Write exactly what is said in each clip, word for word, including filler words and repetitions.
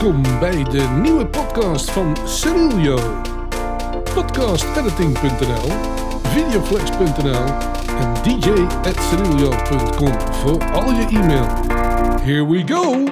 Welkom bij de nieuwe podcast van Cerilio. podcast editing punt n l, videoflex punt n l en d j at cerilio punt com voor al je e-mail. Here we go!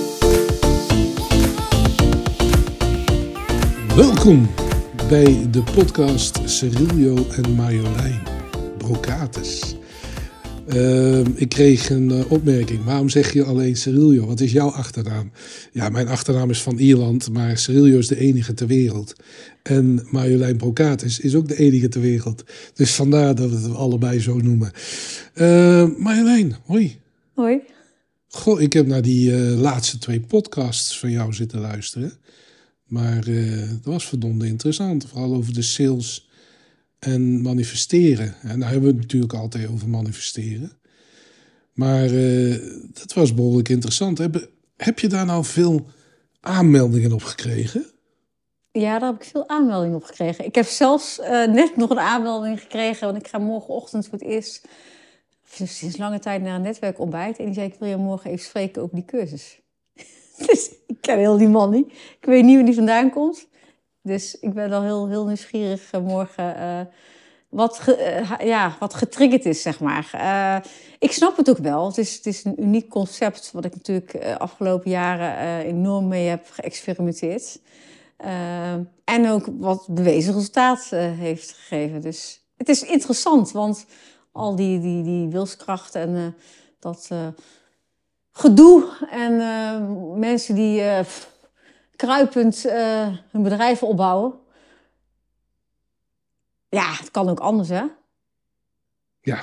Welkom bij de podcast Cerilio en Marjolein Brocatus. Uh, ik kreeg een uh, opmerking. Waarom zeg je alleen Cerilio? Wat is jouw achternaam? Ja, mijn achternaam is van Ierland, maar Cerilio is de enige ter wereld. En Marjolein Brocatus is ook de enige ter wereld. Dus vandaar dat we het allebei zo noemen. Uh, Marjolein, hoi. Hoi. Goh, ik heb naar die uh, laatste twee podcasts van jou zitten luisteren. Maar uh, dat was verdomd interessant. Vooral over de sales en manifesteren. En nou hebben we het natuurlijk altijd over manifesteren. Maar uh, dat was behoorlijk interessant. Heb, heb je daar nou veel aanmeldingen op gekregen? Ja, daar heb ik veel aanmeldingen op gekregen. Ik heb zelfs uh, net nog een aanmelding gekregen. Want ik ga morgenochtend voor het eerst sinds lange tijd naar een netwerkontbijt. En die zei, ik wil je morgen even spreken over die cursus. Dus ik ken heel die man niet. Ik weet niet waar die vandaan komt. Dus ik ben al heel, heel nieuwsgierig uh, morgen uh, wat, ge, uh, ja, wat getriggerd is, zeg maar. Uh, ik snap het ook wel. Het is, het is een uniek concept wat ik natuurlijk uh, afgelopen jaren uh, enorm mee heb geëxperimenteerd. Uh, en ook wat bewezen resultaat uh, heeft gegeven. Dus het is interessant, want al die, die, die wilskrachten en uh, dat uh, gedoe en uh, mensen die uh, kruipend uh, hun bedrijven opbouwen. Ja, het kan ook anders, hè? Ja.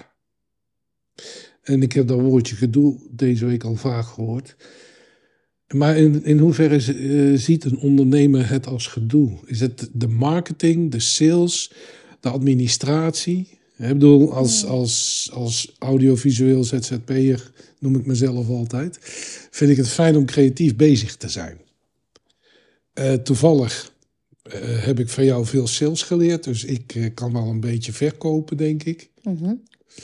En ik heb dat woordje gedoe deze week al vaak gehoord. Maar in, in hoeverre uh, ziet een ondernemer het als gedoe? Is het de marketing, de sales, de administratie? Ik bedoel, als, als, als audiovisueel Z Z P'er, noem ik mezelf altijd, vind ik het fijn om creatief bezig te zijn. Uh, toevallig uh, heb ik van jou veel sales geleerd, dus ik uh, kan wel een beetje verkopen, denk ik. Mm-hmm.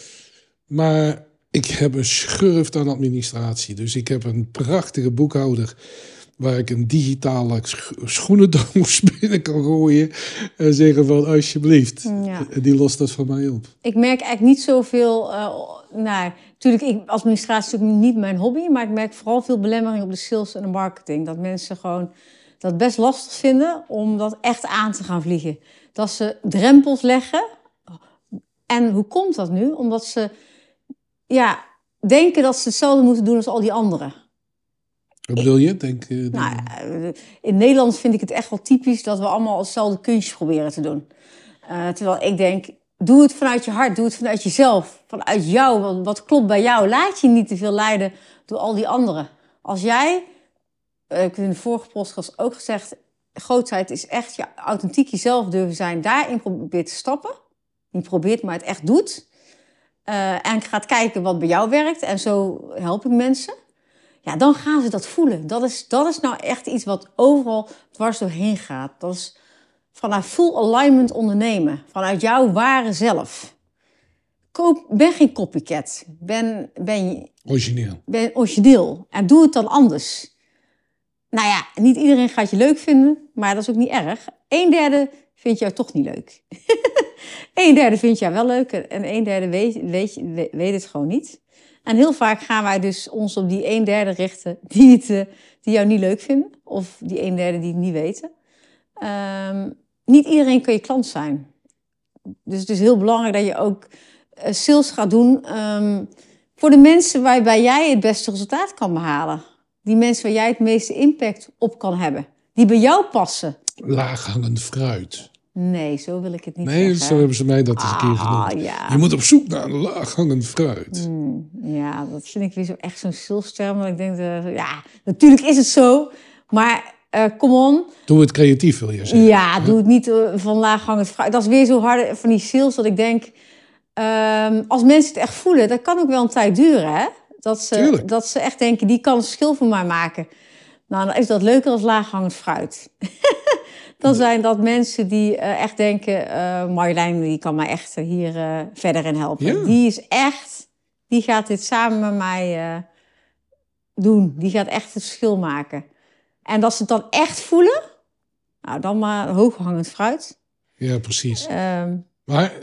Maar ik heb een schurft aan administratie. Dus ik heb een prachtige boekhouder waar ik een digitale schoenendoos binnen kan gooien en zeggen van alsjeblieft, ja. Die lost dat van mij op. Ik merk eigenlijk niet zoveel, uh, nou, natuurlijk, ik, administratie is ook niet mijn hobby, maar ik merk vooral veel belemmering op de sales en de marketing. Dat mensen gewoon dat best lastig vinden om dat echt aan te gaan vliegen. Dat ze drempels leggen. En hoe komt dat nu? Omdat ze ja, denken dat ze hetzelfde moeten doen als al die anderen. Wat bedoel je? Denk, uh, nou, in Nederland vind ik het echt wel typisch dat we allemaal hetzelfde kunstje proberen te doen. Uh, terwijl ik denk, doe het vanuit je hart, doe het vanuit jezelf. Vanuit jou, wat, wat klopt bij jou. Laat je niet te veel leiden door al die anderen. Als jij, uh, ik heb in de vorige podcast ook gezegd, grootheid is echt je authentiek jezelf durven zijn. Daarin probeert te stappen. Niet probeert, maar het echt doet. Uh, en gaat kijken wat bij jou werkt. En zo help ik mensen. Ja, dan gaan ze dat voelen. Dat is, dat is nou echt iets wat overal dwars doorheen gaat. Dat is vanuit full alignment ondernemen. Vanuit jouw ware zelf. Koop, ben geen copycat. Ben, ben, origineel. Ben origineel. En doe het dan anders. Nou ja, niet iedereen gaat je leuk vinden. Maar dat is ook niet erg. Een derde vindt jou toch niet leuk. Een derde vindt jou wel leuk. En een derde weet, weet, weet het gewoon niet. En heel vaak gaan wij dus ons op die een derde richten die, het, die jou niet leuk vinden. Of die een derde die het niet weten. Um, niet iedereen kan je klant zijn. Dus het is heel belangrijk dat je ook uh, sales gaat doen um, voor de mensen waarbij jij het beste resultaat kan behalen. Die mensen waar jij het meeste impact op kan hebben. Die bij jou passen. Laaghangend fruit. Nee, zo wil ik het niet nee, zeggen. Nee, zo hebben ze mij dat eens ah, een keer genoemd. Ja. Je moet op zoek naar een laaghangend fruit. Mm, ja, dat vind ik weer zo echt zo'n salesteterm. Dat ik denk, uh, ja, natuurlijk is het zo. Maar, uh, come on. Doe het creatief, wil je zeggen. Ja, doe het niet uh, van laaghangend fruit. Dat is weer zo hard van die sales dat ik denk, um, als mensen het echt voelen, dat kan ook wel een tijd duren, hè? Dat ze, dat ze echt denken, die kan een verschil voor mij maken. Nou, dan is dat leuker als laaghangend fruit. Dan zijn dat mensen die uh, echt denken, uh, Marjolein, die kan mij echt hier uh, verder in helpen. Ja. Die is echt, die gaat dit samen met mij uh, doen. Die gaat echt het verschil maken. En dat ze het dan echt voelen, nou, dan maar hooghangend fruit. Ja, precies. Um, maar,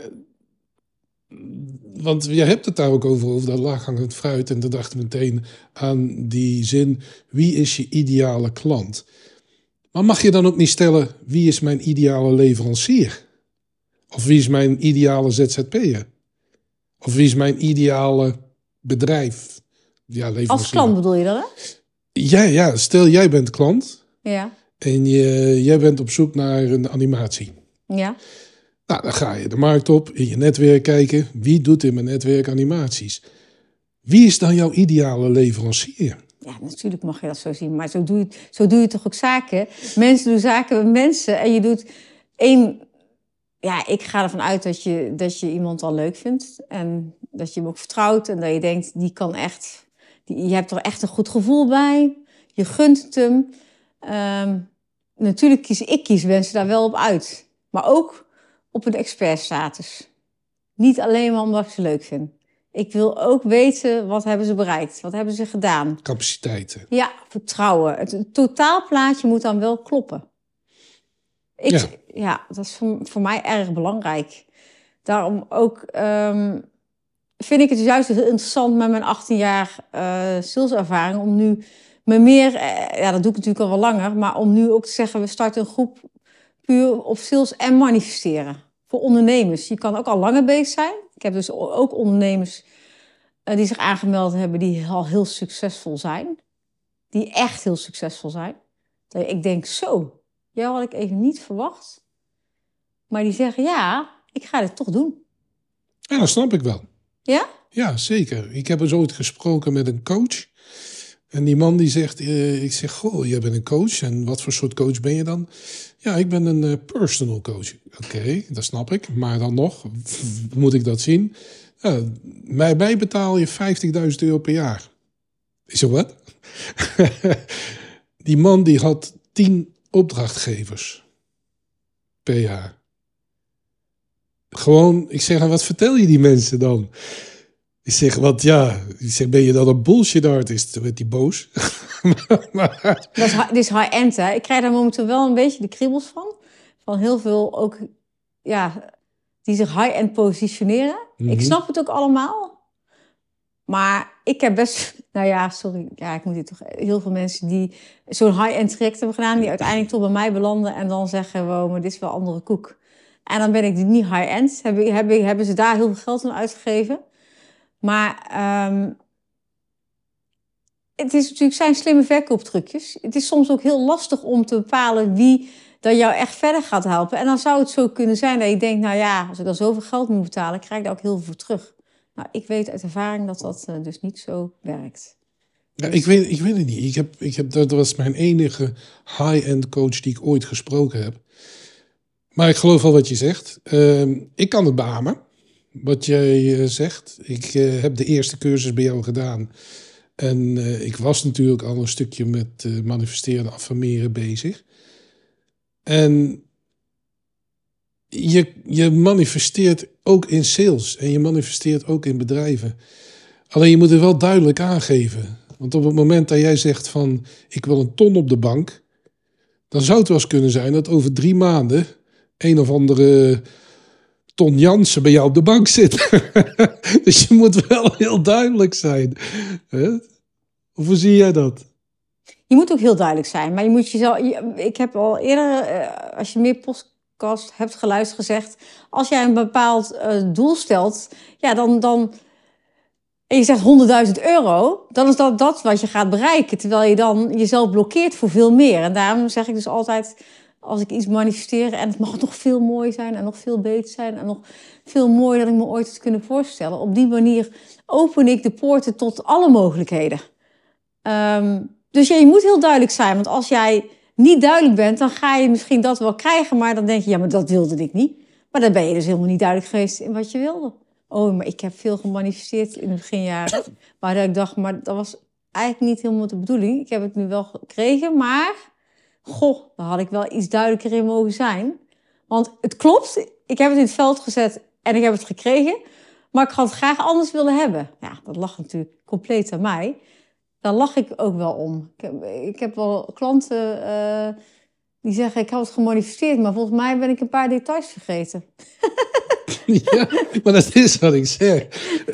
want je hebt het daar ook over, over dat laaghangend fruit. En dan dacht ik meteen aan die zin, wie is je ideale klant? Maar mag je dan ook niet stellen, wie is mijn ideale leverancier? Of wie is mijn ideale Z Z P'er? Of wie is mijn ideale bedrijf? Ja, leverancier. Als klant bedoel je dat, hè? Ja, ja, stel jij bent klant. Ja. En je, jij bent op zoek naar een animatie. Ja. Nou, dan ga je de markt op, in je netwerk kijken. Wie doet in mijn netwerk animaties? Wie is dan jouw ideale leverancier? Ja, natuurlijk mag je dat zo zien. Maar zo doe je, zo doe je toch ook zaken? Mensen doen zaken met mensen. En je doet één... Ja, ik ga ervan uit dat je, dat je iemand al leuk vindt. En dat je hem ook vertrouwt. En dat je denkt, die kan echt... Die, je hebt er echt een goed gevoel bij. Je gunt het hem. Um, natuurlijk kies ik kies mensen daar wel op uit. Maar ook op een expertstatus. Niet alleen maar omdat ik ze leuk vind. Ik wil ook weten, wat hebben ze bereikt? Wat hebben ze gedaan? Capaciteiten. Ja, vertrouwen. Het, het totaalplaatje moet dan wel kloppen. Ik, ja. ja, dat is voor, voor mij erg belangrijk. Daarom ook um, vind ik het juist heel interessant met mijn achttien jaar uh, saleservaring... om nu me meer, uh, ja, dat doe ik natuurlijk al wel langer... maar om nu ook te zeggen, we starten een groep puur op sales en manifesteren. Voor ondernemers. Je kan ook al langer bezig zijn. Ik heb dus ook ondernemers uh, die zich aangemeld hebben... die al heel succesvol zijn. Die echt heel succesvol zijn. Dat ik denk, zo... Ja, had ik even niet verwacht. Maar die zeggen, ja, ik ga dit toch doen. Ja, dat snap ik wel. Ja? Ja, zeker. Ik heb eens ooit gesproken met een coach. En die man die zegt, uh, ik zeg, goh, jij bent een coach. En wat voor soort coach ben je dan? Ja, ik ben een uh, personal coach. Oké, okay, dat snap ik. Maar dan nog, moet ik dat zien? Uh, mij, mij betaal je vijftigduizend euro per jaar. Ik zeg, wat? Die man die had tien opdrachtgevers per jaar. Gewoon, ik zeg, wat vertel je die mensen dan? Ik zeg, wat ja, ik zeg, ben je dan een bullshit artist? Toen werd hij boos. maar... Dat is, dit is high-end, hè? Ik krijg daar momenteel wel een beetje de kriebels van. Van heel veel ook, ja, die zich high-end positioneren. Mm-hmm. Ik snap het ook allemaal. Maar ik heb best, nou ja, sorry, ja, ik moet dit toch, heel veel mensen die zo'n high-end traject hebben gedaan, die uiteindelijk toch bij mij belanden en dan zeggen, wow, maar dit is wel andere koek. En dan ben ik die niet high-end, hebben, hebben, hebben ze daar heel veel geld aan uitgegeven. Maar um, het is natuurlijk zijn slimme verkooptrucjes. Het is soms ook heel lastig om te bepalen wie dat jou echt verder gaat helpen. En dan zou het zo kunnen zijn dat je denkt, nou ja, als ik dan zoveel geld moet betalen, krijg ik daar ook heel veel voor terug. Nou, ik weet uit ervaring dat dat uh, dus niet zo werkt. Ja, ik, weet, ik weet het niet. Ik heb, ik heb, dat was mijn enige high-end coach die ik ooit gesproken heb. Maar ik geloof wel wat je zegt. Uh, ik kan het beamen, wat jij uh, zegt. Ik uh, heb de eerste cursus bij jou gedaan. En uh, ik was natuurlijk al een stukje met uh, manifesteren en affirmeren bezig. En je, je manifesteert ook in sales en je manifesteert ook in bedrijven. Alleen je moet het wel duidelijk aangeven. Want op het moment dat jij zegt van ik wil een ton op de bank, dan zou het wel eens kunnen zijn dat over drie maanden een of andere Ton Jansen bij jou op de bank zit. Dus je moet wel heel duidelijk zijn. Of hoe zie jij dat? Je moet ook heel duidelijk zijn. Maar je moet jezelf. Ik heb al eerder, als je meer podcast hebt geluisterd, gezegd, als jij een bepaald uh, doel stelt, ja, dan, dan en je zegt honderdduizend euro, dan is dat dat wat je gaat bereiken. Terwijl je dan jezelf blokkeert voor veel meer. En daarom zeg ik dus altijd, als ik iets manifesteer en het mag nog veel mooier zijn en nog veel beter zijn en nog veel mooier dan ik me ooit had kunnen voorstellen. Op die manier open ik de poorten tot alle mogelijkheden. Um, dus ja, je moet heel duidelijk zijn. Want als jij niet duidelijk bent, dan ga je misschien dat wel krijgen. Maar dan denk je, ja, maar dat wilde ik niet. Maar dan ben je dus helemaal niet duidelijk geweest in wat je wilde. Oh, maar ik heb veel gemanifesteerd in de beginjaren. Maar ik dacht, maar dat was eigenlijk niet helemaal de bedoeling. Ik heb het nu wel gekregen, maar goh, daar had ik wel iets duidelijker in mogen zijn. Want het klopt, ik heb het in het veld gezet en ik heb het gekregen. Maar ik had het graag anders willen hebben. Ja, dat lag natuurlijk compleet aan mij. daar lach ik ook wel om. Ik heb, ik heb wel klanten uh, die zeggen, ik heb het gemanifesteerd, maar volgens mij ben ik een paar details vergeten. Ja, maar dat is wat ik zeg.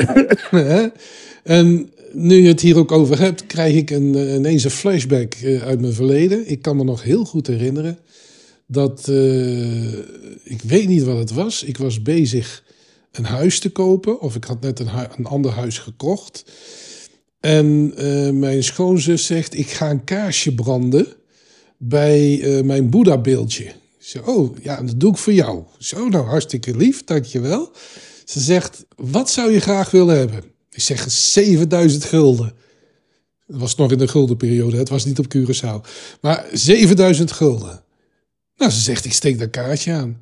En nu je het hier ook over hebt, krijg ik een, ineens een flashback uit mijn verleden. Ik kan me nog heel goed herinneren dat, uh, ik weet niet wat het was. Ik was bezig een huis te kopen, of ik had net een, hu- een ander huis gekocht. En uh, mijn schoonzus zegt, ik ga een kaarsje branden bij uh, mijn Boeddha-beeldje. Ik zeg, oh, ja, dat doe ik voor jou. Zo, nou, hartstikke lief, dankjewel. Ze zegt, wat zou je graag willen hebben? Ik zeg, zevenduizend gulden. Dat was nog in de guldenperiode, het was niet op Curaçao. Maar zevenduizend gulden. Nou, ze zegt, ik steek dat kaartje aan.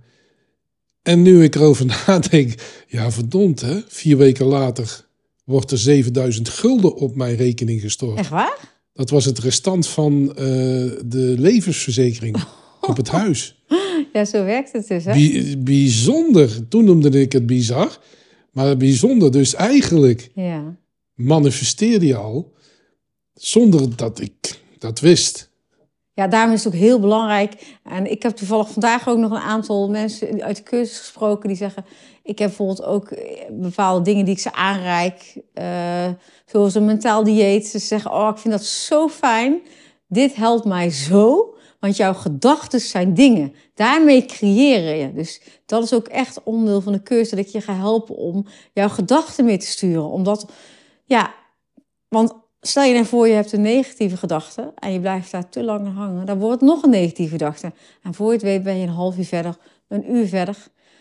En nu ik erover nadenk, ja, verdomd hè, vier weken later wordt er zevenduizend gulden op mijn rekening gestort. Echt waar? Dat was het restant van uh, de levensverzekering op het huis. Ja, zo werkt het dus, hè? Bij, bijzonder. Toen noemde ik het bizar. Maar bijzonder. Dus eigenlijk Ja. manifesteerde je al zonder dat ik dat wist. Ja, daarom is het ook heel belangrijk. En ik heb toevallig vandaag ook nog een aantal mensen uit de cursus gesproken die zeggen, ik heb bijvoorbeeld ook bepaalde dingen die ik ze aanreik, uh, zoals een mentaal dieet. Ze zeggen, oh, ik vind dat zo fijn. Dit helpt mij zo, want jouw gedachten zijn dingen. Daarmee creëer je. Dus dat is ook echt onderdeel van de cursus, dat ik je ga helpen om jouw gedachten mee te sturen. Omdat, ja, want stel je nou voor, je hebt een negatieve gedachte en je blijft daar te lang aan hangen. Dan wordt het nog een negatieve gedachte. En voor je het weet ben je een half uur verder, een uur verder.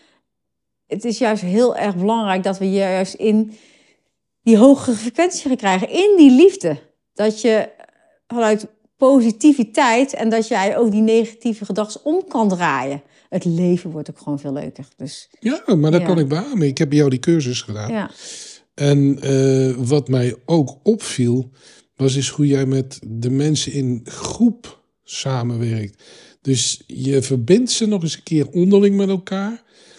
Het is juist heel erg belangrijk dat we je juist in die hogere frequentie gaan krijgen. In die liefde. Dat je vanuit positiviteit en dat jij ook die negatieve gedachten om kan draaien. Het leven wordt ook gewoon veel leuker. Dus, ja, maar dat ja. kan ik beamen. Ik heb bij jou die cursus gedaan. Ja. En uh, wat mij ook opviel, was is hoe jij met de mensen in groep samenwerkt. Dus je verbindt ze nog eens een keer onderling met elkaar.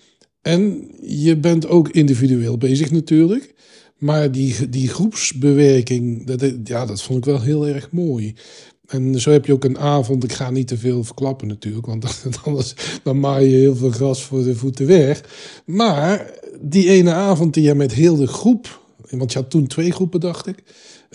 En je bent ook individueel bezig natuurlijk. Maar die, die groepsbewerking, dat, ja, dat vond ik wel heel erg mooi. En zo heb je ook een avond, ik ga niet te veel verklappen natuurlijk, want anders dan maai je heel veel gras voor de voeten weg. Maar die ene avond die je met heel de groep, want je had toen twee groepen dacht ik,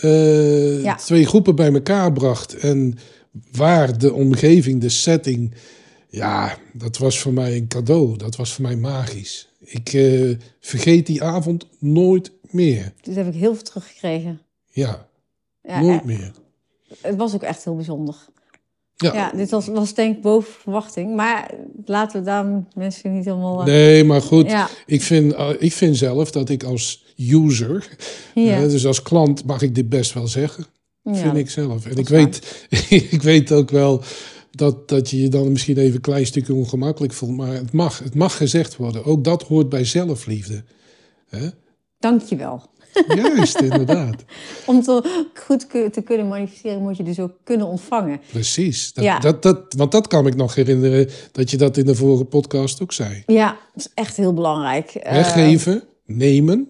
uh, ja. twee groepen bij elkaar bracht. En waar de omgeving, de setting, ja, dat was voor mij een cadeau, dat was voor mij magisch. Ik uh, vergeet die avond nooit meer. Dus heb ik heel veel teruggekregen. Ja, ja nooit meer. Het was ook echt heel bijzonder. Ja, ja dit was, was denk ik boven verwachting. Maar laten we daar mensen niet helemaal... Uh... Nee, maar goed. Ja. Ik, vind, uh, ik vind zelf dat ik als user... Ja. Uh, dus als klant mag ik dit best wel zeggen. Ja, vind ik zelf. En ik weet, ik weet ook wel dat, dat je je dan misschien even een klein stukje ongemakkelijk voelt. Maar het mag, het mag gezegd worden. Ook dat hoort bij zelfliefde. Hè? Dank je wel. Juist, inderdaad. Om te, goed te kunnen manifesteren moet je dus ook kunnen ontvangen. Precies. Dat, ja. dat, dat, want dat kan ik nog herinneren dat je dat in de vorige podcast ook zei. Ja, dat is echt heel belangrijk. Weggeven, uh, nemen.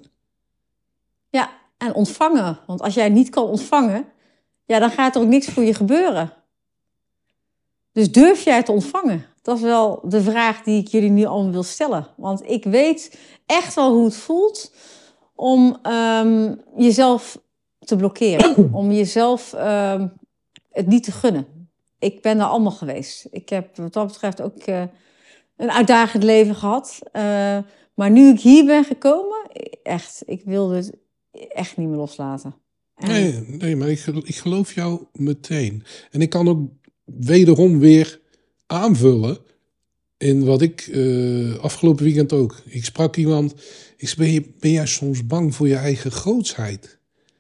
Ja, en ontvangen. Want als jij niet kan ontvangen, ja, dan gaat er ook niks voor je gebeuren. Dus durf jij te ontvangen? Dat is wel de vraag die ik jullie nu allemaal wil stellen. Want ik weet echt wel hoe het voelt om um, jezelf te blokkeren. Om jezelf um, het niet te gunnen. Ik ben daar allemaal geweest. Ik heb wat dat betreft ook uh, een uitdagend leven gehad. Uh, maar nu ik hier ben gekomen, echt, ik wilde het echt niet meer loslaten. En... Nee, nee, maar ik, ik geloof jou meteen. En ik kan ook wederom weer aanvullen in wat ik uh, afgelopen weekend ook. Ik sprak iemand, ik zei, ben, je, ben jij soms bang voor je eigen grootsheid?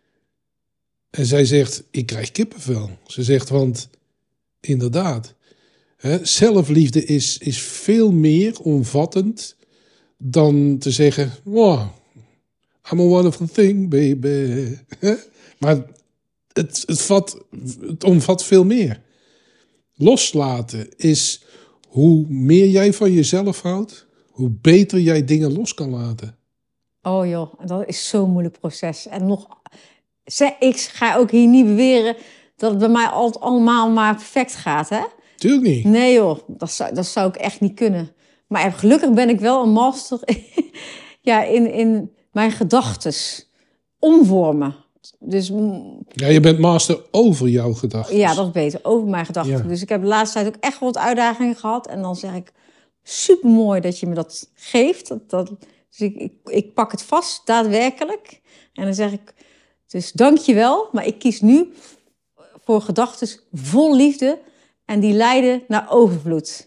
En zij zegt, ik krijg kippenvel. Ze zegt, want inderdaad, hè, zelfliefde is, is veel meer omvattend dan te zeggen, wow, I'm a wonderful thing, baby. Maar het, het, vat, het omvat veel meer. Loslaten is hoe meer jij van jezelf houdt, hoe beter jij dingen los kan laten. Oh joh, dat is zo'n moeilijk proces. En nog, Ik ga ook hier niet beweren dat het bij mij altijd allemaal maar perfect gaat, hè? Tuurlijk niet. Nee joh, dat zou, dat zou ik echt niet kunnen. Maar gelukkig ben ik wel een master ja, in, in mijn gedachtes omvormen. Dus, ja, je bent master over jouw gedachten. Ja, dat is beter, over mijn gedachten. Ja. Dus ik heb de laatste tijd ook echt wel wat uitdagingen gehad. En dan zeg ik, supermooi dat je me dat geeft. Dat, dat, dus ik, ik, ik pak het vast, daadwerkelijk. En dan zeg ik, dus dank je wel, maar ik kies nu voor gedachten vol liefde. En die leiden naar overvloed.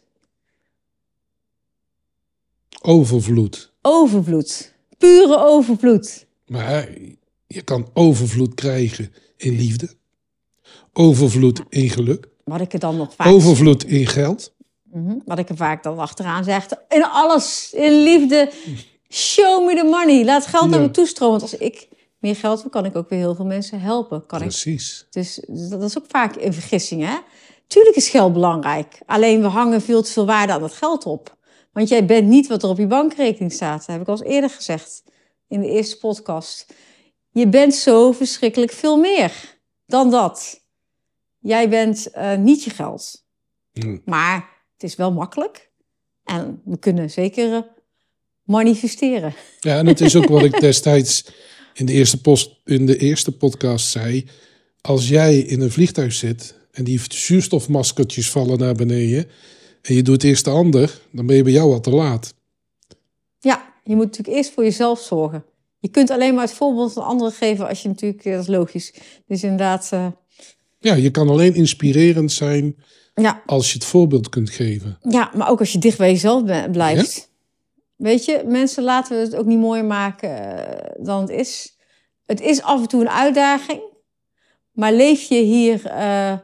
Overvloed. Overvloed. Pure overvloed. Maar je kan overvloed krijgen in liefde. Overvloed in geluk. Wat ik er dan nog vaak... Overvloed in geld. Mm-hmm. Wat ik er vaak dan achteraan zeg. In alles. In liefde. Show me the money. Laat geld naar ja. me toestromen. Want als ik meer geld heb, kan ik ook weer heel veel mensen helpen. Kan Precies. Ik. Dus dat is ook vaak een vergissing, hè? Tuurlijk is geld belangrijk. Alleen we hangen veel te veel waarde aan dat geld op. Want jij bent niet wat er op je bankrekening staat. Dat heb ik al eens eerder gezegd. In de eerste podcast. Je bent zo verschrikkelijk veel meer dan dat. Jij bent uh, niet je geld. Hmm. Maar het is wel makkelijk. En we kunnen zeker uh, manifesteren. Ja, en het is ook wat ik destijds in de, eerste post, in de eerste podcast zei. Als jij in een vliegtuig zit en die zuurstofmaskertjes vallen naar beneden en je doet eerst de ander, dan ben je bij jou al te laat. Ja, je moet natuurlijk eerst voor jezelf zorgen. Je kunt alleen maar het voorbeeld van anderen geven als je natuurlijk, dat is logisch. Dus inderdaad... Uh... Ja, je kan alleen inspirerend zijn ja. als je het voorbeeld kunt geven. Ja, maar ook als je dicht bij jezelf blijft. Ja? Weet je, mensen laten het ook niet mooier maken uh, dan het is. Het is af en toe een uitdaging. Maar leef je hier uh,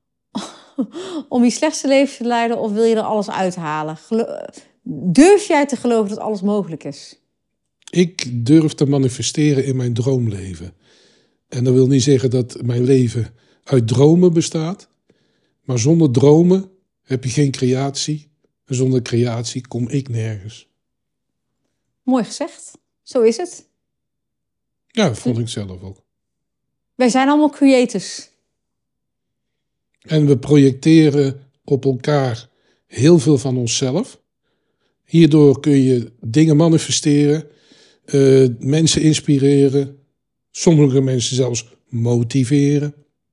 om je slechtste leven te leiden of wil je er alles uithalen? Gelo- Durf jij te geloven dat alles mogelijk is? Ik durf te manifesteren in mijn droomleven. En dat wil niet zeggen dat mijn leven uit dromen bestaat. Maar zonder dromen heb je geen creatie. En zonder creatie kom ik nergens. Mooi gezegd. Zo is het. Ja, dat vond ik zelf ook. Wij zijn allemaal creators. En we projecteren op elkaar heel veel van onszelf. Hierdoor kun je dingen manifesteren, uh, mensen inspireren, sommige mensen zelfs motiveren.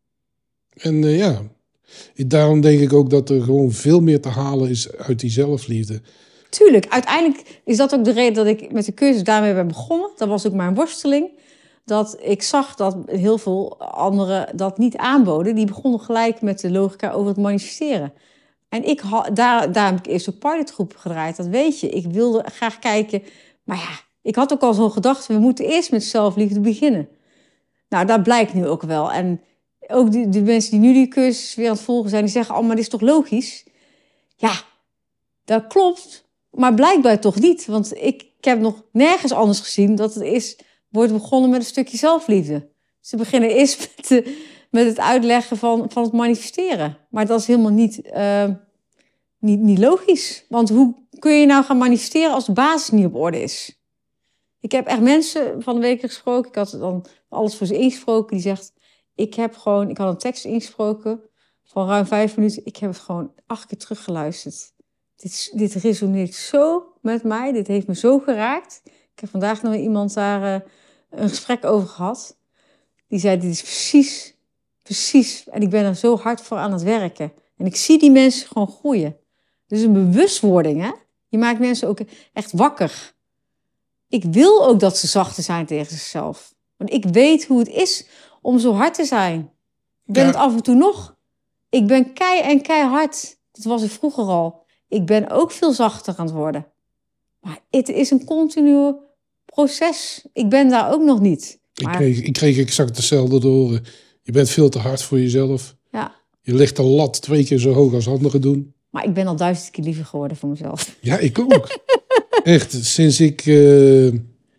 En uh, ja, daarom denk ik ook dat er gewoon veel meer te halen is uit die zelfliefde. Tuurlijk, uiteindelijk is dat ook de reden dat ik met de cursus daarmee ben begonnen. Dat was ook mijn worsteling. Dat ik zag dat heel veel anderen dat niet aanboden. Die begonnen gelijk met de logica over het manifesteren. En ik ha, daar, daar heb ik eerst een pilotgroep gedraaid, dat weet je. Ik wilde graag kijken, maar ja, ik had ook al zo'n gedachte, we moeten eerst met zelfliefde beginnen. Nou, dat blijkt nu ook wel. En ook die, die mensen die nu die cursus weer aan het volgen zijn, die zeggen, oh, maar dit is toch logisch? Ja, dat klopt, maar blijkbaar toch niet. Want ik, ik heb nog nergens anders gezien dat het is, wordt begonnen met een stukje zelfliefde. Ze beginnen eerst met, de, met het uitleggen van, van het manifesteren. Maar dat is helemaal niet, uh, niet, niet logisch. Want hoe kun je nou gaan manifesteren als de basis niet op orde is? Ik heb echt mensen van de week gesproken. Ik had dan alles voor ze ingesproken. Die zegt, ik heb gewoon, ik had een tekst ingesproken van ruim vijf minuten. Ik heb het gewoon acht keer teruggeluisterd. Dit, dit resoneert zo met mij. Dit heeft me zo geraakt. Ik heb vandaag nog iemand daar uh, een gesprek over gehad. Die zei, dit is precies, precies. En ik ben er zo hard voor aan het werken. En ik zie die mensen gewoon groeien. Dus een bewustwording, hè. Je maakt mensen ook echt wakker. Ik wil ook dat ze zachter zijn tegen zichzelf. Want ik weet hoe het is om zo hard te zijn. Ik ben ja. het af en toe nog. Ik ben kei en keihard. Dat was ik vroeger al. Ik ben ook veel zachter aan het worden. Maar het is een continu proces. Ik ben daar ook nog niet. Maar... Ik, kreeg, ik kreeg exact hetzelfde te horen. Je bent veel te hard voor jezelf. Ja. Je legt de lat twee keer zo hoog als anderen doen. Maar ik ben al duizend keer liever geworden voor mezelf. Ja, ik ook. Echt, sinds ik uh,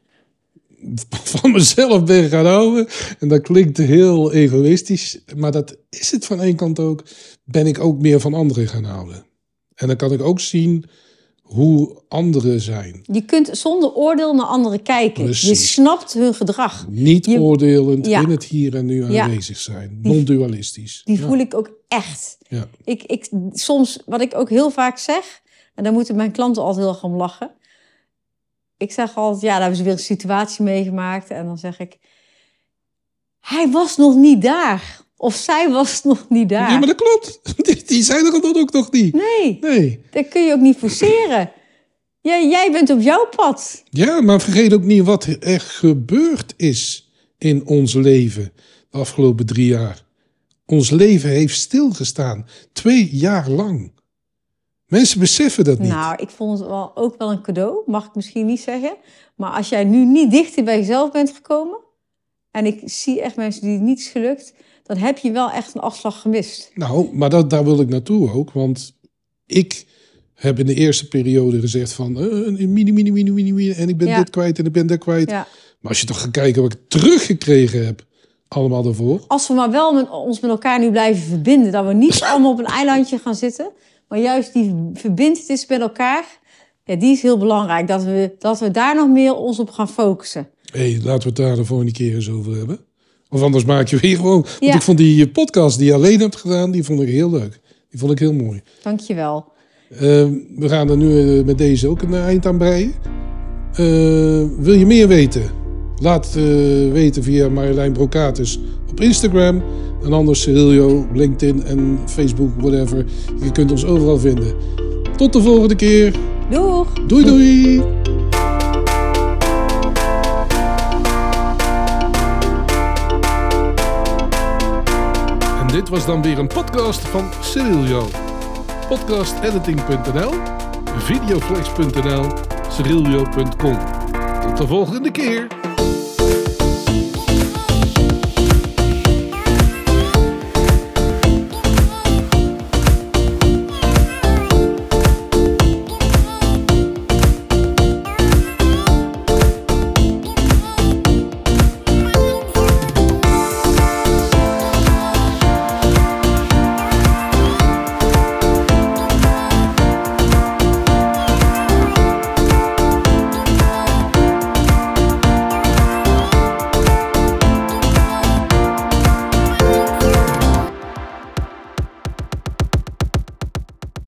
van mezelf ben gaan houden... en dat klinkt heel egoïstisch... maar dat is het van één kant ook... ben ik ook meer van anderen gaan houden. En dan kan ik ook zien hoe anderen zijn. Je kunt zonder oordeel naar anderen kijken. Precies. Je snapt hun gedrag. Niet je, oordelend, ja. in het hier en nu Ja. aanwezig zijn. Non-dualistisch. Die ja. voel ik ook echt. Ja. Ik, ik, soms, wat ik ook heel vaak zeg, en daar moeten mijn klanten altijd heel erg om lachen. Ik zeg altijd, ja, daar hebben ze weer een situatie meegemaakt. En dan zeg ik, hij was nog niet daar. Of zij was nog niet daar. Ja, maar dat klopt. Die, die zijn er dan ook nog niet. Nee, Nee. dat kun je ook niet forceren. Jij, jij bent op jouw pad. Ja, maar vergeet ook niet wat er gebeurd is in ons leven de afgelopen drie jaar. Ons leven heeft stilgestaan. Twee jaar lang. Mensen beseffen dat niet. Nou, ik vond het wel, ook wel een cadeau, mag ik misschien niet zeggen. Maar als jij nu niet dichter bij jezelf bent gekomen, en ik zie echt mensen die het niet is gelukt, dan heb je wel echt een afslag gemist. Nou, maar dat, daar wil ik naartoe ook. Want ik heb in de eerste periode gezegd van uh, mini, mini, mini, mini, mini, en ik ben Ja. dit kwijt en ik ben dat kwijt. Ja. Maar als je toch gaat kijken wat ik teruggekregen heb, allemaal daarvoor. Als we maar wel met, ons met elkaar nu blijven verbinden, dat we niet allemaal op een eilandje gaan zitten, maar juist die verbintenis met elkaar, ja, die is heel belangrijk. Dat we, dat we daar nog meer ons op gaan focussen. Hé, hey, laten we het daar de volgende keer eens over hebben. Of anders maak je weer gewoon... Want Ja. ik vond die podcast die je alleen hebt gedaan, die vond ik heel leuk. Die vond ik heel mooi. Dank je wel. Uh, we gaan er nu uh, met deze ook een eind aan breien. Uh, wil je meer weten? Laat uh, weten via Marjolein Brokatus op Instagram. En anders Cyrilio, LinkedIn en Facebook, whatever. Je kunt ons overal vinden. Tot de volgende keer. Doeg! Doei doei! En dit was dan weer een podcast van Cyrilio. podcastediting punt n l, videoflex punt n l, cyrilio punt com. Tot de volgende keer.